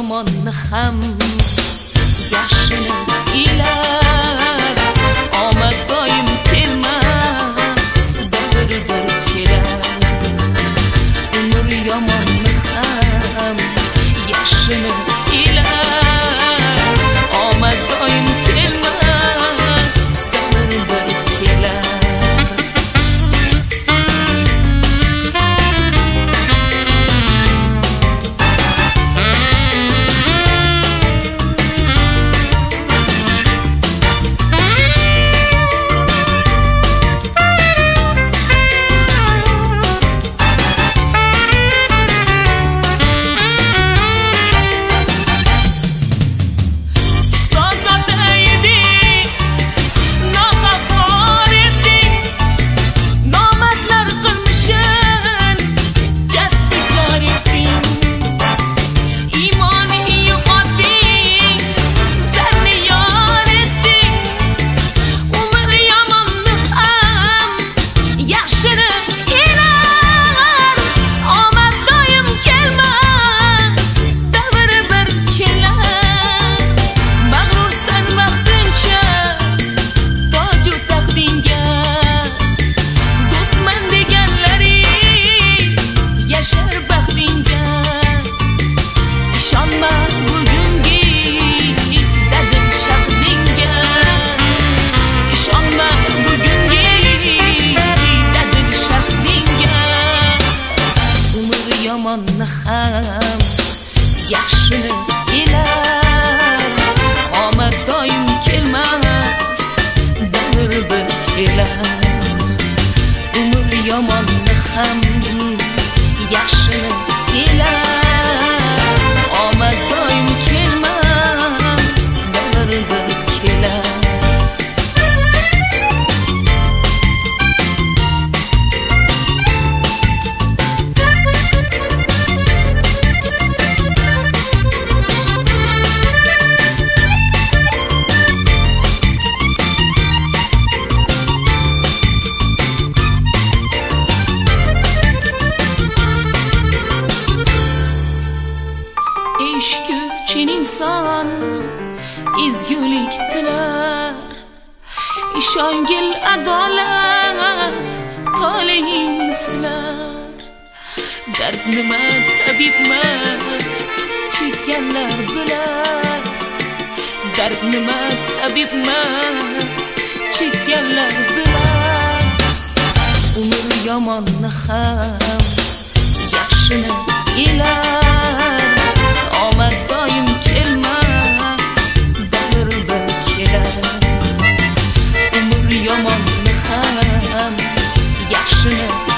yomonni ham yaxshini ilar omad doim kelmas davr bir kelar umr yomonni ham yaxshini ilar omad doim kelmas davr bir kelar yomonni ham yaxshini ilar omad doim kelmas davr bir kelar umr yomonni ham yaxshini ilar omad doim kelmas davr bir kelar Chin inson ezgulik tilar ishongil adolat toleing silar dard nima tabibmas chekkanlar bilar dard nima tabibmas chekkanlar bilar umr yomonni ham yaxshini ilar omad doim kelmas davr bir kelar umr yomonni ham yaxshini